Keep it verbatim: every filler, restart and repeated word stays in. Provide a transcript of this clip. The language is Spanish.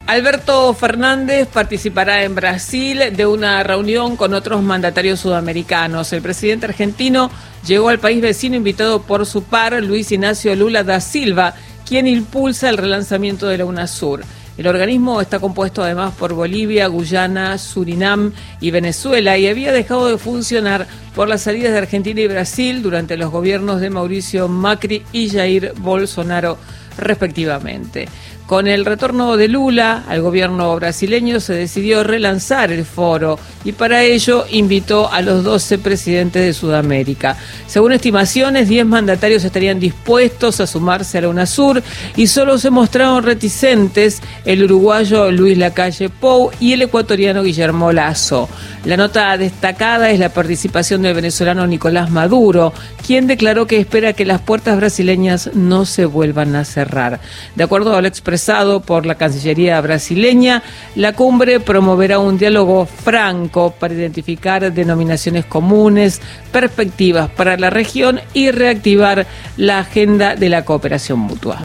Alberto Fernández participará en Brasil de una reunión con otros mandatarios sudamericanos. El presidente argentino llegó al país vecino invitado por su par, Luis Ignacio Lula da Silva, quien impulsa el relanzamiento de la UNASUR. El organismo está compuesto además por Bolivia, Guyana, Surinam y Venezuela y había dejado de funcionar por las salidas de Argentina y Brasil durante los gobiernos de Mauricio Macri y Jair Bolsonaro, respectivamente. Con el retorno de Lula al gobierno brasileño se decidió relanzar el foro y para ello invitó a los doce presidentes de Sudamérica. Según estimaciones, diez mandatarios estarían dispuestos a sumarse a la UNASUR y solo se mostraron reticentes el uruguayo Luis Lacalle Pou y el ecuatoriano Guillermo Lasso. La nota destacada es la participación del venezolano Nicolás Maduro, quien declaró que espera que las puertas brasileñas no se vuelvan a cerrar. De acuerdo al expresidente por la Cancillería brasileña, la cumbre promoverá un diálogo franco para identificar denominaciones comunes, perspectivas para la región y reactivar la agenda de la cooperación mutua.